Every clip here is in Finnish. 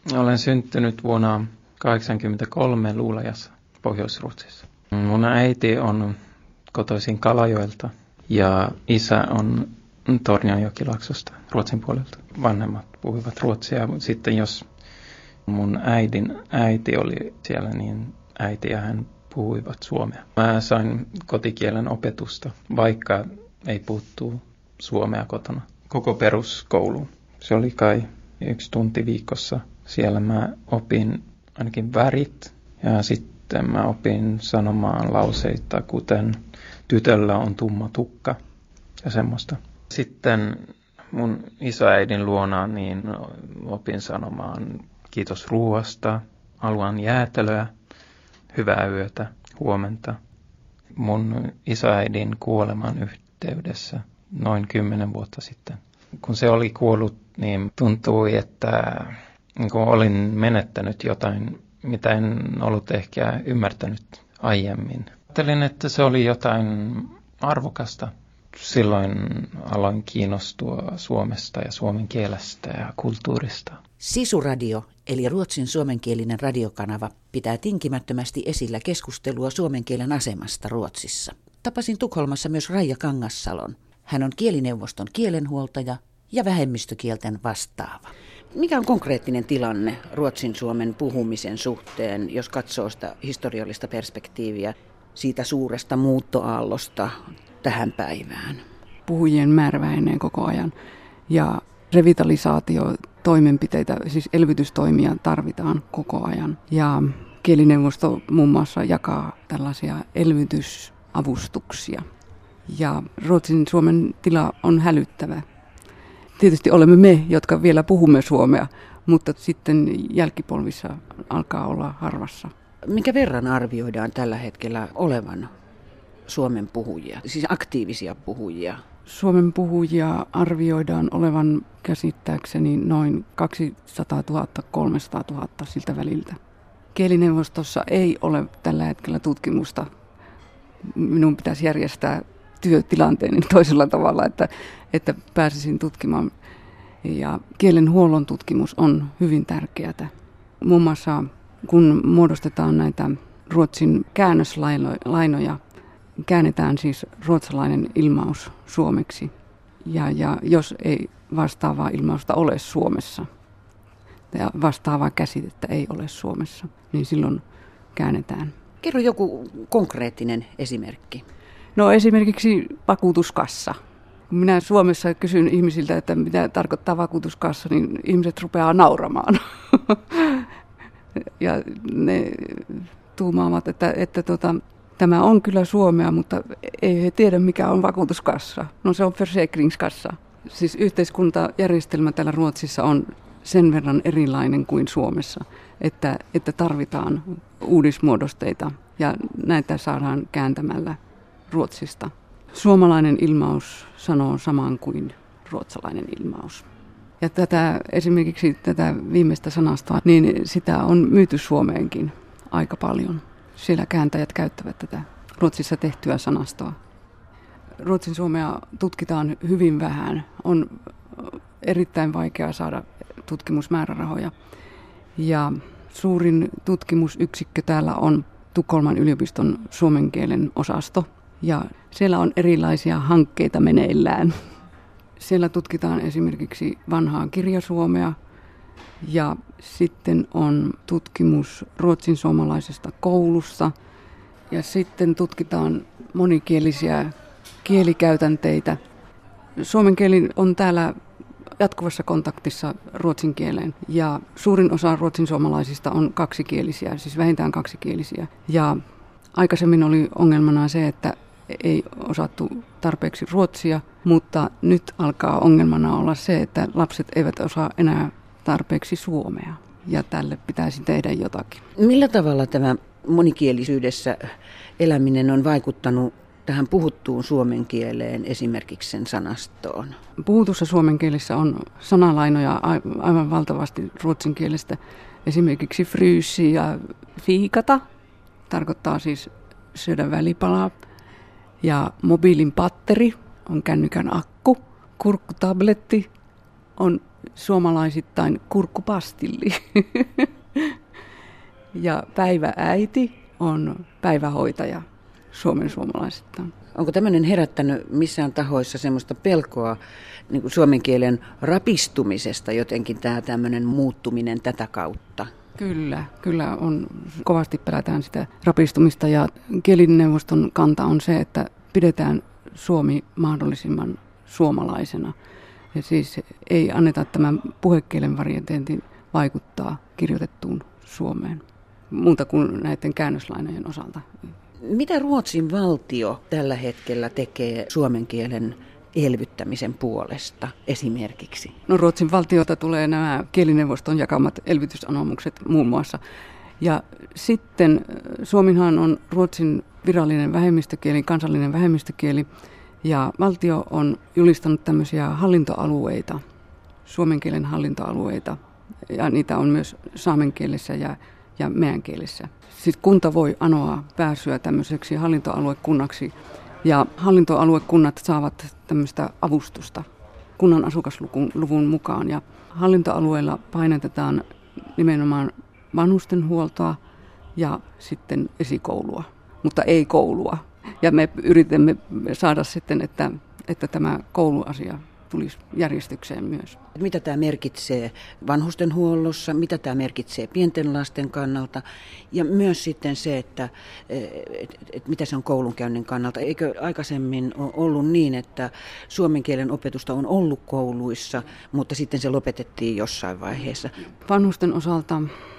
Olen syntynyt vuonna 1983 Luulajassa, Pohjois-Ruotsissa. Mun äiti on kotoisin Kalajoelta ja isä on Tornionjokilaaksosta, Ruotsin puolelta. Vanhemmat puhuivat ruotsia. Sitten jos mun äidin äiti oli siellä, niin äiti ja hän puhuivat suomea. Mä sain kotikielen opetusta, vaikka ei puhuttu suomea kotona. Koko peruskoulu. Se oli kai 1 tunti viikossa. Siellä mä opin ainakin värit ja sitten mä opin sanomaan lauseita, kuten tytöllä on tumma tukka ja semmoista. Sitten mun isoäidin luona niin opin sanomaan kiitos ruoasta, haluan jäätelöä, hyvää yötä, huomenta. Mun isoäidin kuoleman yhteydessä noin 10 vuotta sitten. Kun se oli kuollut, niin tuntui, että kun olin menettänyt jotain, mitä en ollut ehkä ymmärtänyt aiemmin. Ajattelin, että se oli jotain arvokasta. Silloin aloin kiinnostua Suomesta ja suomen kielestä ja kulttuurista. Sisuradio, eli ruotsin suomenkielinen radiokanava, pitää tinkimättömästi esillä keskustelua suomen kielen asemasta Ruotsissa. Tapasin Tukholmassa myös Raija Kangassalon. Hän on kielineuvoston kielenhuoltaja ja vähemmistökielten vastaava. Mikä on konkreettinen tilanne ruotsin suomen puhumisen suhteen, jos katsoo sitä historiallista perspektiiviä siitä suuresta muuttoaallosta tähän päivään? Puhujien määrä vähenee koko ajan ja revitalisaatiotoimenpiteitä, siis elvytystoimia tarvitaan koko ajan. Ja kielineuvosto muun muassa jakaa tällaisia elvytysavustuksia. Ja ruotsin suomen tila on hälyttävä. Tietysti olemme me, jotka vielä puhumme suomea, mutta sitten jälkipolvissa alkaa olla harvassa. Minkä verran arvioidaan tällä hetkellä olevan suomen puhujia, siis aktiivisia puhujia? Suomen puhujia arvioidaan olevan käsittääkseni noin 200 000, 300 000 siltä väliltä. Kielineuvostossa ei ole tällä hetkellä tutkimusta. Minun pitäisi järjestää työtilanteeni toisella tavalla, että pääsisin tutkimaan. Ja kielenhuollon tutkimus on hyvin tärkeää. Muun muassa kun muodostetaan näitä Ruotsin käännöslainoja, käännetään siis ruotsalainen ilmaus suomeksi. Ja jos ei vastaavaa ilmausta ole Suomessa ja vastaavaa käsitettä ei ole Suomessa, niin silloin käännetään. Kerro joku konkreettinen esimerkki. No esimerkiksi vakuutuskassa. Kun minä Suomessa kysyn ihmisiltä, että mitä tarkoittaa vakuutuskassa, niin ihmiset rupeaa nauramaan. Ja ne tuumaavat, että tämä on kyllä suomea, mutta ei he tiedä mikä on vakuutuskassa. No se on försäkringskassa. Siis yhteiskuntajärjestelmä täällä Ruotsissa on sen verran erilainen kuin Suomessa, että tarvitaan uudismuodosteita ja näitä saadaan kääntämällä Ruotsista. Suomalainen ilmaus sanoo saman kuin ruotsalainen ilmaus. Ja esimerkiksi tätä viimeistä sanastoa, niin sitä on myyty Suomeenkin aika paljon. Siellä kääntäjät käyttävät tätä Ruotsissa tehtyä sanastoa. Ruotsin suomea tutkitaan hyvin vähän. On erittäin vaikea saada tutkimusmäärärahoja. Ja suurin tutkimusyksikkö täällä on Tukholman yliopiston suomen kielen osasto. Ja siellä on erilaisia hankkeita meneillään. Siellä tutkitaan esimerkiksi vanhaa kirjasuomea ja sitten on tutkimus ruotsin suomalaisesta koulusta ja sitten tutkitaan monikielisiä kielikäytänteitä. Suomen kieli on täällä jatkuvassa kontaktissa ruotsin kieleen ja suurin osa ruotsin suomalaisista on kaksikielisiä, siis vähintään kaksikielisiä. Ja aikaisemmin oli ongelmana se, että ei osattu tarpeeksi ruotsia, mutta nyt alkaa ongelmana olla se, että lapset eivät osaa enää tarpeeksi suomea ja tälle pitäisi tehdä jotakin. Millä tavalla tämä monikielisyydessä eläminen on vaikuttanut tähän puhuttuun suomen kieleen, esimerkiksi sen sanastoon? Puhutussa suomen kielessä on sanalainoja aivan valtavasti ruotsin kielestä. Esimerkiksi fryysi ja fiikata tarkoittaa siis syödä välipalaa. Ja mobiilin patteri on kännykän akku. Kurkkutabletti on suomalaisittain kurkkupastilli. Ja päivääiti on päivähoitaja suomalaisittain. Onko tämmöinen herättänyt missään tahoissa semmoista pelkoa niin kuin suomen kielen rapistumisesta jotenkin tämä tämmöinen muuttuminen tätä kautta? Kyllä on. Kovasti pelätään sitä rapistumista ja kielineuvoston kanta on se, että pidetään Suomi mahdollisimman suomalaisena. Ja siis ei anneta tämän puhekielen variantentin vaikuttaa kirjoitettuun Suomeen, muuta kuin näiden käännöslainojen osalta. Mitä Ruotsin valtio tällä hetkellä tekee suomen kielen elvyttämisen puolesta esimerkiksi? No Ruotsin valtiota tulee nämä kielineuvoston jakamat elvytysanomukset muun muassa. Ja sitten suomihan on Ruotsin virallinen vähemmistökieli, kansallinen vähemmistökieli. Ja valtio on julistanut tämmöisiä hallintoalueita, suomen kielen hallintoalueita. Ja niitä on myös saamen kielessä ja meän kielessä. Siis kunta voi anoa pääsyä tämmöiseksi hallintoaluekunnaksi. Ja hallintoaluekunnat saavat tämmöistä avustusta kunnan asukasluvun mukaan. Ja hallintoalueella painetetaan nimenomaan vanhustenhuoltoa ja sitten esikoulua, mutta ei koulua. Ja me yritämme saada sitten, että tämä kouluasia tulisi järjestykseen myös. Mitä tämä merkitsee vanhustenhuollossa, mitä tämä merkitsee pienten lasten kannalta ja myös sitten se, että mitä se on koulunkäynnin kannalta. Eikö aikaisemmin ole ollut niin, että suomen kielen opetusta on ollut kouluissa, mutta sitten se lopetettiin jossain vaiheessa? Vanhusten osalta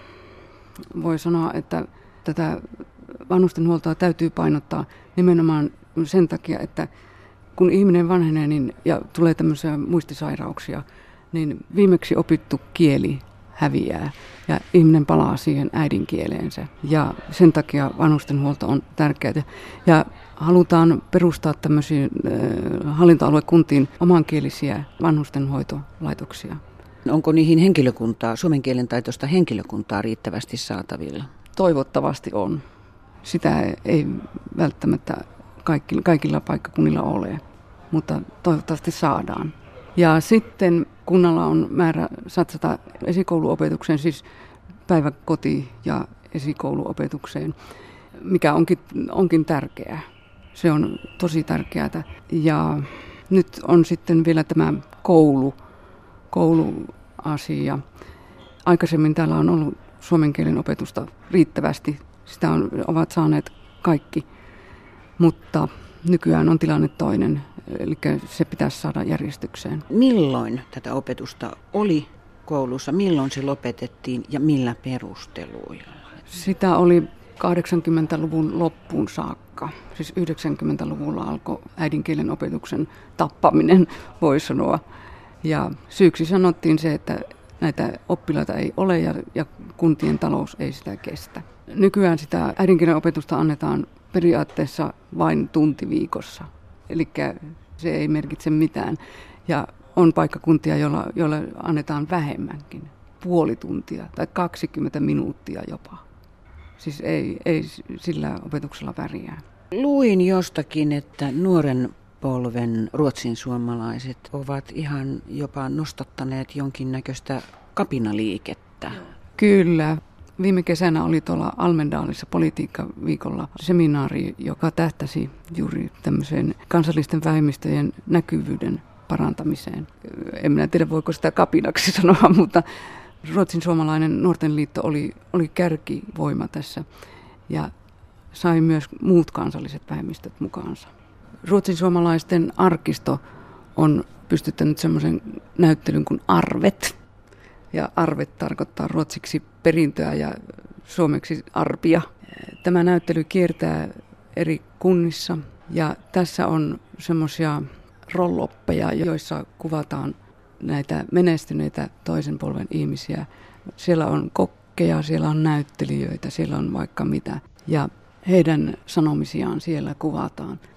voi sanoa, että tätä vanhustenhuoltoa täytyy painottaa nimenomaan sen takia, että kun ihminen vanhenee ja tulee tämmöisiä muistisairauksia, niin viimeksi opittu kieli häviää ja ihminen palaa siihen äidinkieleensä. Ja sen takia vanhustenhuolto on tärkeää. Ja halutaan perustaa tämmöisiin hallintoaluekuntiin omankielisiä vanhustenhoitolaitoksia. Onko niihin henkilökuntaa, suomen kielen taitoista henkilökuntaa riittävästi saatavilla? Toivottavasti on. Sitä ei välttämättä kaikilla paikkakunnilla ole, mutta toivottavasti saadaan. Ja sitten kunnalla on määrä satsata esikouluopetukseen, siis päiväkoti- ja esikouluopetukseen, mikä onkin tärkeää. Se on tosi tärkeää. Ja nyt on sitten vielä tämä kouluasia. Aikaisemmin täällä on ollut suomen kielen opetusta riittävästi. Sitä ovat saaneet kaikki. Mutta nykyään on tilanne toinen, eli se pitäisi saada järjestykseen. Milloin tätä opetusta oli koulussa, milloin se lopetettiin ja millä perusteluilla? Sitä oli 80-luvun loppuun saakka. Siis 90-luvulla alkoi äidinkielen opetuksen tappaminen, voi sanoa. Ja syyksi sanottiin se, että näitä oppilaita ei ole ja kuntien talous ei sitä kestä. Nykyään sitä äidinkielen opetusta annetaan periaatteessa vain tunti viikossa, eli se ei merkitse mitään. Ja on paikkakuntia, joilla annetaan vähemmänkin, puoli tuntia tai 20 minuuttia jopa. Siis ei sillä opetuksella pärjää. Luin jostakin, että nuoren polven ruotsinsuomalaiset ovat ihan jopa nostattaneet jonkinnäköistä kapinaliikettä. Kyllä. Viime kesänä oli tuolla Almendaalissa politiikkaviikolla seminaari, joka tähtäsi juuri tämmöiseen kansallisten vähemmistöjen näkyvyyden parantamiseen. En minä tiedä, voiko sitä kapinaksi sanoa, mutta Ruotsin suomalainen nuorten liitto oli kärkivoima tässä ja sai myös muut kansalliset vähemmistöt mukaansa. Ruotsin suomalaisten arkisto on pystyttänyt semmoisen näyttelyn kuin Arvet. Ja arvet tarkoittaa ruotsiksi perintöä ja suomeksi arpia. Tämä näyttely kiertää eri kunnissa ja tässä on semmoisia rolloppeja, joissa kuvataan näitä menestyneitä toisen polven ihmisiä. Siellä on kokkeja, siellä on näyttelijöitä, siellä on vaikka mitä ja heidän sanomisiaan siellä kuvataan.